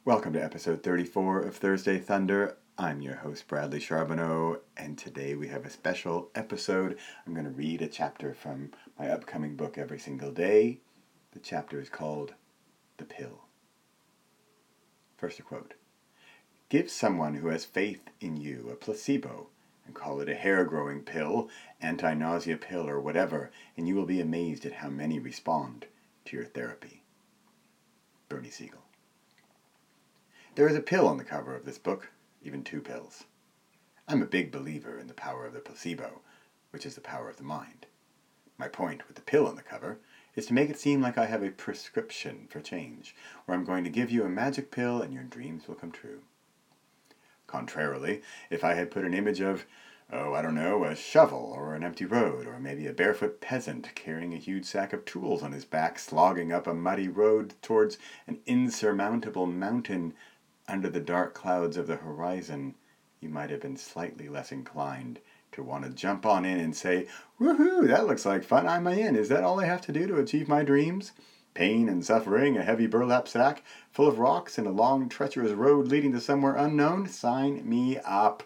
Welcome to episode 34 of Thursday Thunder. I'm your host, Bradley Charbonneau, and today we have a special episode. I'm going to read a chapter from my upcoming book, Every Single Day. The chapter is called The Pill. First a quote. Give someone who has faith in you a placebo and call it a hair-growing pill, anti-nausea pill, or whatever, and you will be amazed at how many respond to your therapy. Bernie Siegel. There is a pill on the cover of this book, even two pills. I'm a big believer in the power of the placebo, which is the power of the mind. My point with the pill on the cover is to make it seem like I have a prescription for change, where I'm going to give you a magic pill and your dreams will come true. Contrarily, if I had put an image of, a shovel or an empty road, or maybe a barefoot peasant carrying a huge sack of tools on his back, slogging up a muddy road towards an insurmountable mountain under the dark clouds of the horizon, you might have been slightly less inclined to want to jump on in and say, "Woohoo, that looks like fun, I'm in. Is that all I have to do to achieve my dreams? Pain and suffering, a heavy burlap sack full of rocks, and a long, treacherous road leading to somewhere unknown? Sign me up."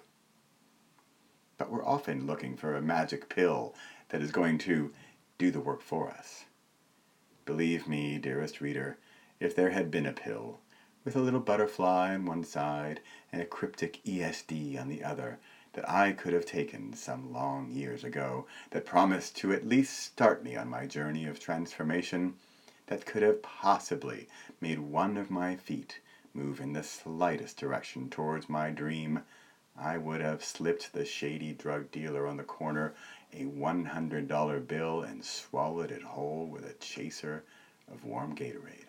But we're often looking for a magic pill that is going to do the work for us. Believe me, dearest reader, if there had been a pill with a little butterfly on one side and a cryptic ESD on the other that I could have taken some long years ago, that promised to at least start me on my journey of transformation, that could have possibly made one of my feet move in the slightest direction towards my dream, I would have slipped the shady drug dealer on the corner a $100 bill and swallowed it whole with a chaser of warm Gatorade.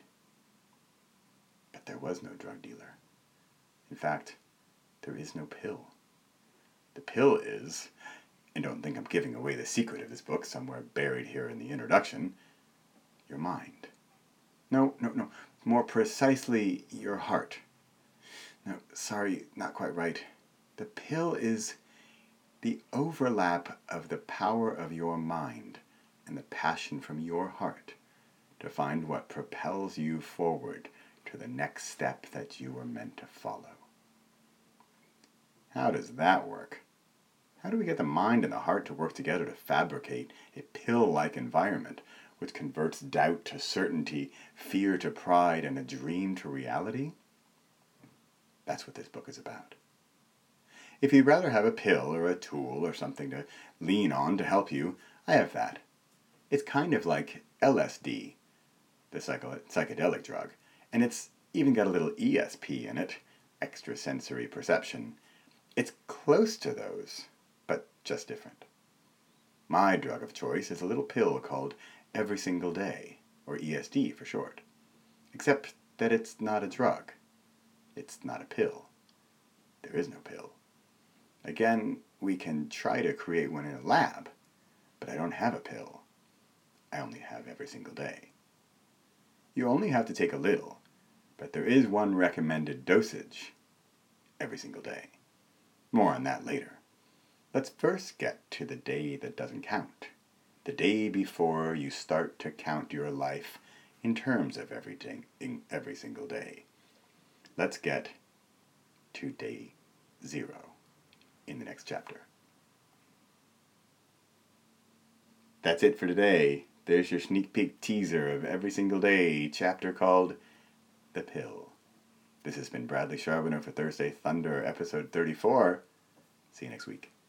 But there was no drug dealer. In fact, there is no pill. The pill is, and don't think I'm giving away the secret of this book somewhere buried here in the introduction, your mind. No, more precisely, your heart. No, sorry, not quite right. The pill is the overlap of the power of your mind and the passion from your heart to find what propels you forward to the next step that you were meant to follow. How does that work? How do we get the mind and the heart to work together to fabricate a pill-like environment which converts doubt to certainty, fear to pride, and a dream to reality? That's what this book is about. If you'd rather have a pill or a tool or something to lean on to help you, I have that. It's kind of like LSD, the psychedelic drug, and it's even got a little ESP in it, extrasensory perception. It's close to those, but just different. My drug of choice is a little pill called Every Single Day, or ESD for short. Except that it's not a drug. It's not a pill. There is no pill. Again, we can try to create one in a lab, but I don't have a pill. I only have Every Single Day. You only have to take a little, but there is one recommended dosage every single day. More on that later. Let's first get to the day that doesn't count. The day before you start to count your life in terms of everything, every single day. Let's get to day 0 in the next chapter. That's it for today. There's your sneak peek teaser of Every Single Day, chapter called The Pill. This has been Bradley Charbonneau for Thursday Thunder, episode 34. See you next week.